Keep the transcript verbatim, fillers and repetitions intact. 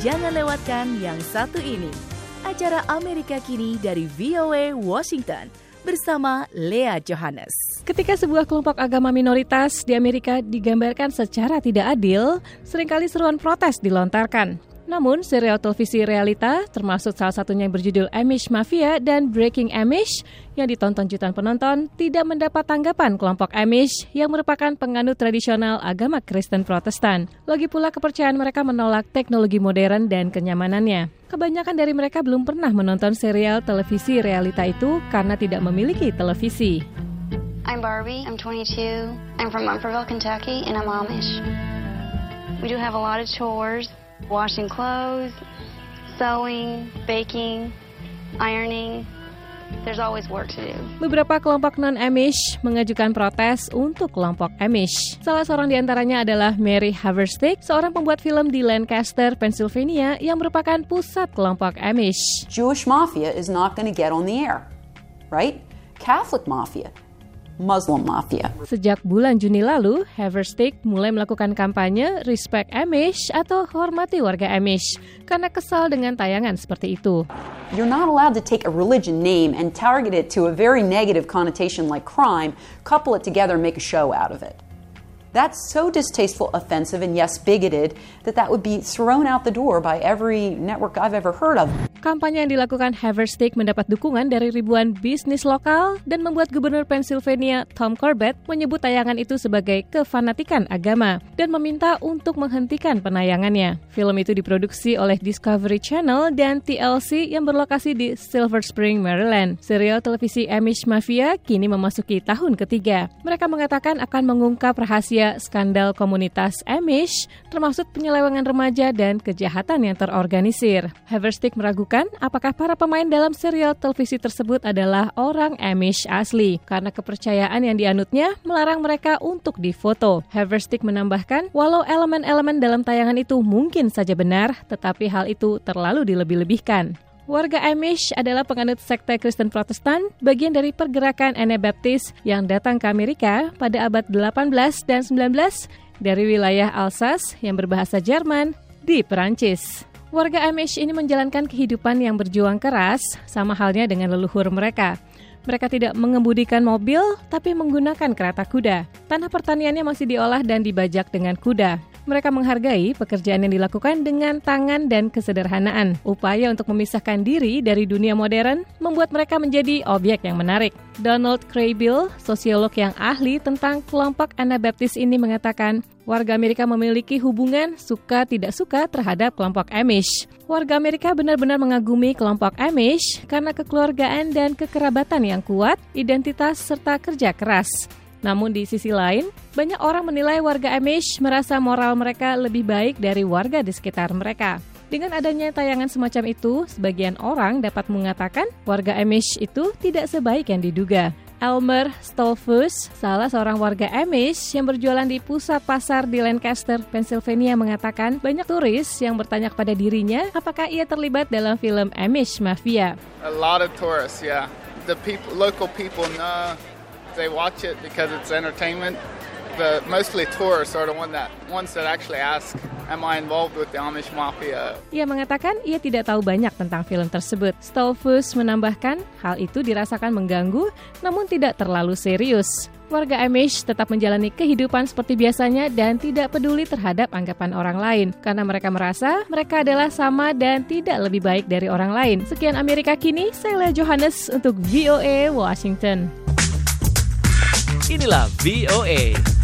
jangan lewatkan yang satu ini. Acara Amerika Kini dari V O A Washington bersama Lea Johannes. Ketika sebuah kelompok agama minoritas di Amerika digambarkan secara tidak adil, seringkali seruan protes dilontarkan. Namun, serial televisi realita, termasuk salah satunya yang berjudul Amish Mafia dan Breaking Amish, yang ditonton jutaan penonton, tidak mendapat tanggapan kelompok Amish yang merupakan penganut tradisional agama Kristen Protestan. Lagi pula kepercayaan mereka menolak teknologi modern dan kenyamanannya. Kebanyakan dari mereka belum pernah menonton serial televisi realita itu karena tidak memiliki televisi. I'm Barbie, I'm twenty-two, I'm from Munfordville, Kentucky, and I'm Amish. We do have a lot of chores. Washing clothes, sewing, baking, ironing. There's always work to do. Beberapa kelompok non-Amish mengajukan protes untuk kelompok Amish. Salah seorang di antaranya adalah Mary Haverstick, seorang pembuat film di Lancaster, Pennsylvania, yang merupakan pusat kelompok Amish. Jewish mafia is not going to get on the air, right? Catholic mafia. Muslim Mafia. Sejak bulan Juni lalu, Haverstick mulai melakukan kampanye Respect Amish atau Hormati Warga Amish karena kesal dengan tayangan seperti itu. You're not allowed to take a religion name and target it to a very negative connotation like crime, couple it together and make a show out of it. That's so distasteful, offensive, and yes, bigoted, that that would be thrown out the door by every network I've ever heard of. Kampanye yang dilakukan Haverstick mendapat dukungan dari ribuan bisnis lokal dan membuat Gubernur Pennsylvania Tom Corbett menyebut tayangan itu sebagai kefanatikan agama dan meminta untuk menghentikan penayangannya. Film itu diproduksi oleh Discovery Channel dan T L C yang berlokasi di Silver Spring, Maryland. Serial televisi Amish Mafia kini memasuki tahun ketiga. Mereka mengatakan akan mengungkap rahasia skandal komunitas Amish, termasuk penyelewengan remaja dan kejahatan yang terorganisir. Haverstick meragukan apakah para pemain dalam serial televisi tersebut adalah orang Amish asli, karena kepercayaan yang dianutnya melarang mereka untuk difoto. Haverstick menambahkan, walau elemen-elemen dalam tayangan itu mungkin saja benar, tetapi hal itu terlalu dilebih-lebihkan. Warga Amish adalah penganut sekte Kristen Protestan, bagian dari pergerakan Anabaptis yang datang ke Amerika pada abad delapan belas dan sembilan belas dari wilayah Alsace yang berbahasa Jerman di Perancis. Warga Amish ini menjalankan kehidupan yang berjuang keras, sama halnya dengan leluhur mereka. Mereka tidak mengemudikan mobil, tapi menggunakan kereta kuda. Tanah pertaniannya masih diolah dan dibajak dengan kuda. Mereka menghargai pekerjaan yang dilakukan dengan tangan dan kesederhanaan. Upaya untuk memisahkan diri dari dunia modern membuat mereka menjadi objek yang menarik. Donald Kraybill, sosiolog yang ahli tentang kelompok Anabaptis ini mengatakan, warga Amerika memiliki hubungan suka tidak suka terhadap kelompok Amish. Warga Amerika benar-benar mengagumi kelompok Amish karena kekeluargaan dan kekerabatan yang kuat, identitas serta kerja keras. Namun di sisi lain, banyak orang menilai warga Amish merasa moral mereka lebih baik dari warga di sekitar mereka. Dengan adanya tayangan semacam itu, sebagian orang dapat mengatakan warga Amish itu tidak sebaik yang diduga. Elmer Stolfus, salah seorang warga Amish yang berjualan di pusat pasar di Lancaster, Pennsylvania, mengatakan banyak turis yang bertanya kepada dirinya apakah ia terlibat dalam film Amish Mafia. A lot of tourists, yeah. The people, local people know. They watch it because it's entertainment, but mostly tourists are the one that, ones that actually ask, am I involved with the Amish Mafia? Ia mengatakan ia tidak tahu banyak tentang film tersebut. Stolfus menambahkan, hal itu dirasakan mengganggu, namun tidak terlalu serius. Warga Amish tetap menjalani kehidupan seperti biasanya dan tidak peduli terhadap anggapan orang lain, karena mereka merasa mereka adalah sama dan tidak lebih baik dari orang lain. Sekian Amerika Kini, saya Lea Johannes untuk V O A Washington. Inilah V O A.